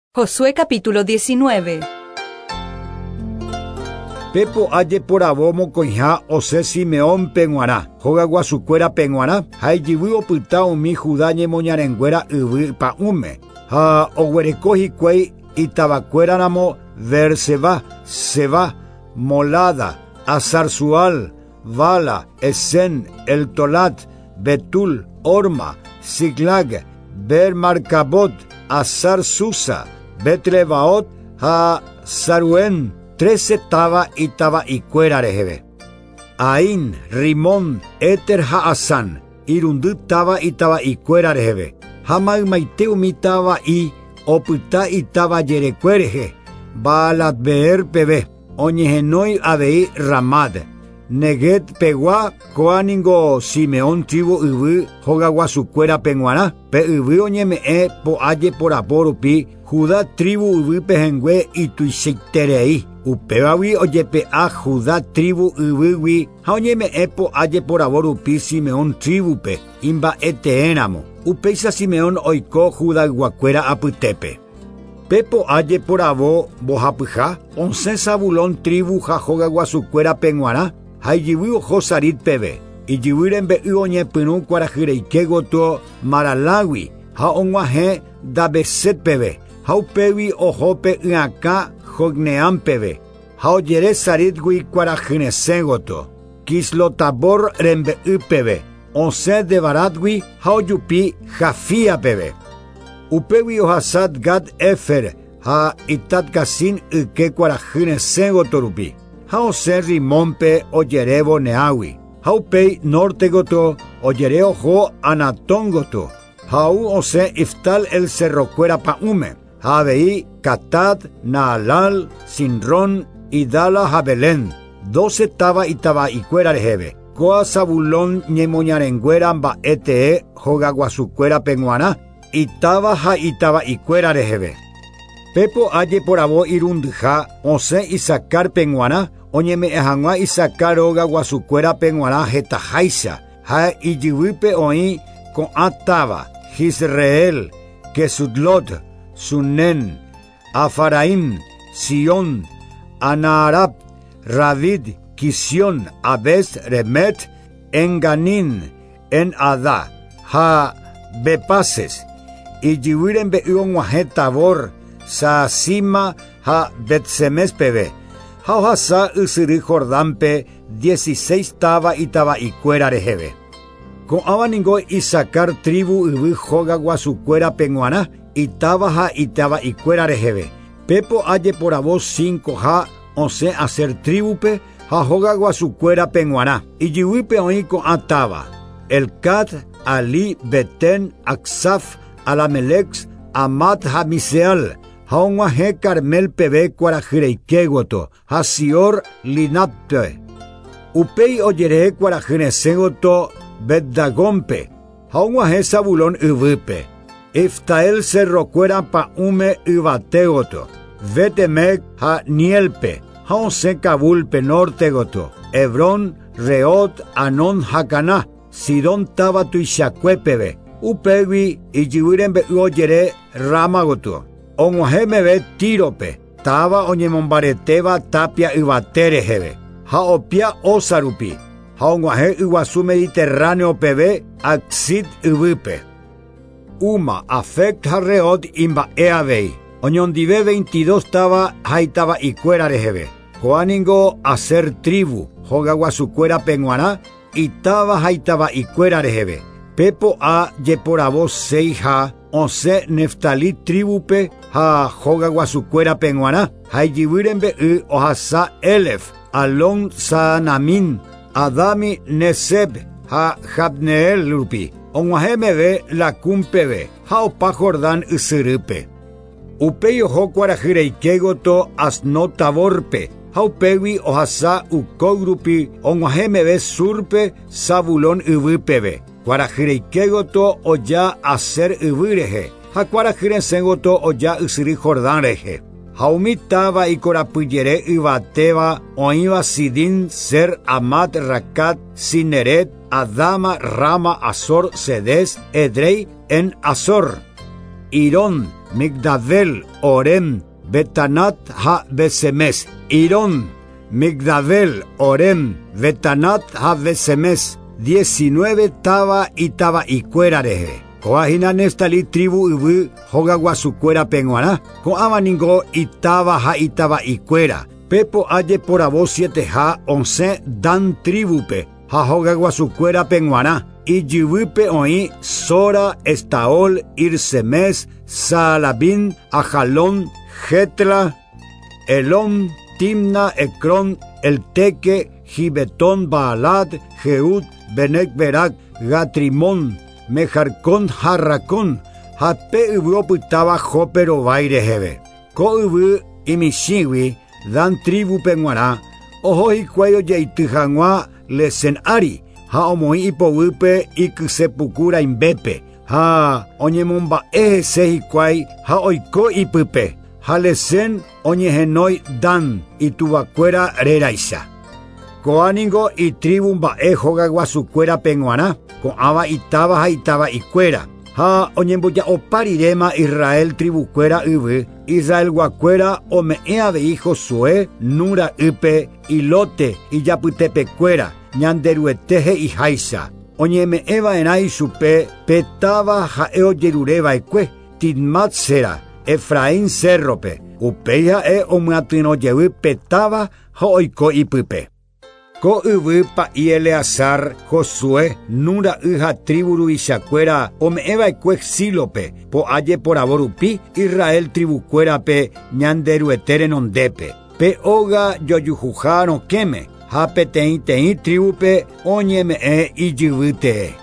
Josué capítulo 19. Pepo aye por abomo coinha ose Simeón penguana. Joga guasucuera penguana. Hay jibu opita umi judañe moñarenguera ubi pa ume. Ha oguerecoji cuei itabacuera namo verseba, seba, molada, azarzual, vala, esen, el tolat, betul, orma, siglag, ber marcabot, azar susa, Betlebaot ha Saruen 13 taba y taba y cuera rejebe. Ain, Rimón, Eter ha Asan, Irundu taba y cuera rejebe. Hamai maiteu mitaba y oputa y taba yerecuereje. Balat beer pebe, oñegenoi abei ramad. Neget pegua coaningo Simeón tribu ubu jogagua su cuera penguana. Pe ubu oñeme po aye por aporupi. Judá tribu ubu pejengüe y tuiseiterei. Upebawi oyepe a Judá tribu ubuwi. Haoñeme po aye por aborupi Simeón tribu pe. Imba eteenamo. Upeisa Simeón oiko Judá guacuera aputepe. Pepo aye por abo bojapuja. Once Zabulón tribu jajoga guasucuera penguana. Hayibu Josarit pebe. Y jiburen be uoñe punu cuarajireike goto maralawi. Ha onguaje da beset pebe. Haupewi ojope uaka jognean pebe. Haoyere sarit gui cuarajinesegoto. Kislotabor rembe upebe. Once de baratgui haoyupi jafia pebe. Upewi ohasat gad efer. Ha itat gasin uke cuarajinesegoto rupi. Haose Rimompe oyerebo neawi. Haupei nortegoto oyereo jo anatongoto. Hau ose iftal el cerrocuera pa ume. Habei Katad, Naalal, Sinron y Dala Jabelén. 12 taba y cuera rejebe. Coa Zabulón ñemoñarenguera ba ete joga guasucuera penguana. Y taba y cuera rejebe. Pepo aye por abo irundja, ose y sacar penguana. Oñeme ejangua y sacar oga guasucuera penguana jetajaisa. Ha y jiwipe oí con ataba, Jisreel, Kesudlot, Sunen, Afaraim, Sion, Anarab, Ravid, Kisión, Abes, Remet, Enganin, En Ada, Ha Bepases, y jiwiren be uonguajetabor, Saasima, Ha Betsemes pebe. Hauhasa usiri Jordampe 16 taba y cuera rejebe. Con abaningo y sacar tribu ubu joga guasucuera penguana y taba y cuera rejebe. Pepo aye por abo 5 ha 11 hacer tribupe ha joga guasucuera penguana. Y jiwipe oí con ataba. El Kat, Ali, Beten, Aksaf, Alamelex, Amat Hamiseal. Haonguaje Carmel pebe cuarajireikegoto, Hasior linapte. Upei oyere cuarajinesegoto beddagompe. Haonguaje Zabulón ubupe. Iftael cerrocuera pa ume ubategoto. Vetemec ha nielpe. Haonse kabulpe nortegoto. Hebrón, Reot, Anon Hakaná. Sidón tabatu y shacuepebe. Upewi y jiburenbe oyere ramagoto. Onguajeme ve tirope, taba oñemombareteba tapia ubaterejebe. Ha opia osarupi, ha onguaje uguasu mediterráneo pebe, axit ubupe. Uma afect ha reot imba eabei. Oñondive 22 taba haitaba y cuera rejebe. Coaningo hacer tribu, joga guasucuera penguana, y taba haitaba y cuera rejebe. Pepo a yeporabo 6 ha. Once Neftali tribupe ha joga guasucuera penguana. Ha jiburenbe ohasa elef. Alon Sanamin. Adami Neseb ha Jabneel rupi. Onguajeme ve la cumpebe. Ha opa Jordán usurupe. Upeyo ho cuarajireikegoto asnotaborpe. Ha upewi ohasa ukogrupi. Onguajeme ve surpe Zabulón ubupebe. Cuarajireikegoto oya hacer ubureje. Ha cuarajirensegoto oya usiri Jordán reje. Haumitaba y corapuyere ubateba oiva sidin ser amat rakat sineret adama rama azor sedes edrei en azor. Irón Migdavel, Orem, Betanat, ha Besemes. Irón, Migdavel, Orem, Betanat, ha Besemes. 19 taba y cuera reje. Coajina nestali tribu ubu hoga guasucuera penguana. Coamaningo y taba y cuera. Pepo aye por abo 7 ha 11 dan tribupe. Ha hoga guasucuera penguana. Y jibupe oí Sora, Estaol, Irsemes, Salabín, Ajalón, Getla, Elón, Timna, Ecrón, El Teque, Gibetón, Baalat, Jeud, Benek Berak, Gatrimón, Mejarcón, Jarracón, Jape ubu putaba Jopero Baire Jebe. Ko ubu imishiwi dan tribu penguana, ojo y cuello yeitujangua lesen ari, ha omoi ipowipe ikusepukura imbepe, ha onyemomba se hikwai, ha oiko ipupe, ha lesen onyehenoi dan itubacuera reraisa. Coaningo y tribu mbae joga guasucuera penguana, con aba itaba y cuera. Ha onyemboya oparirema Israel tribu cuera ubu, Israel guacuera o mea de hijo Josué, Nura upe, Ilote y yaputepe cuera, ñanderueteje y jaisa. Onyeme eva enai supe, petaba jaeo yerureba ekue, Tidmat sera, Efraín cerrope, upeya omuatino yewi petaba hoiko ipupe. Ko ubu pa y Eleazar, Josué, Nura uja triburu ishacuera, omeeva ekue xilope, po aye por aborupi, Israel tribucuera pe, ñanderu eteren ondepe, pe oga yoyujuja no queme, hape tein tribupe, oñeme y yubute.